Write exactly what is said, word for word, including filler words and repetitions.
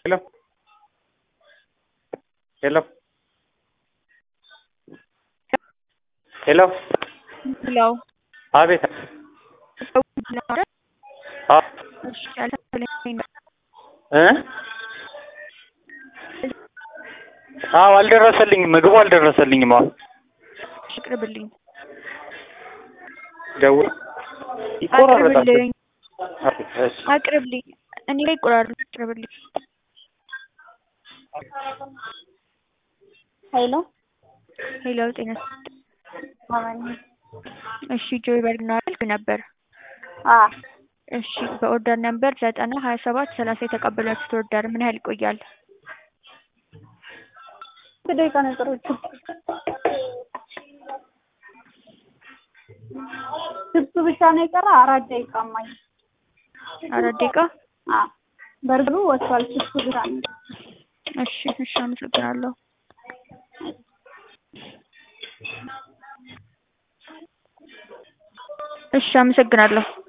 Hello. Hello. Hello. Hello. አቤት አ እ አዎ አልደረሰልኝም ምግቡ አልደረሰልኝም አዎ አቅርብልኝ ደውል ይቆራረጣል እሺ አቅርብልኝ እኔ ላይ ይቆራረጣል አቅርብልኝ ሄሎ ሄሎ ጤና ማማን እሺ ጆይ በርግናል ነበር አ እሺ በኦርደር ነምበር ዘጠና ሀያ ሰባት ሰላሳ የተቀበላችሁት ኦርደር ምን ያህል ይቆያል? ደቂቃ ነው የቀረችው ስብሱ ብቻ ነው የቀረ አራት ደቂቃ ማይ አራት ደቂቃ አ በርግሩ ወጥቷል ስብሱ ብቻ ነው እሺ እሺ አመሰግናለሁ እሺ አመሰግናለሁ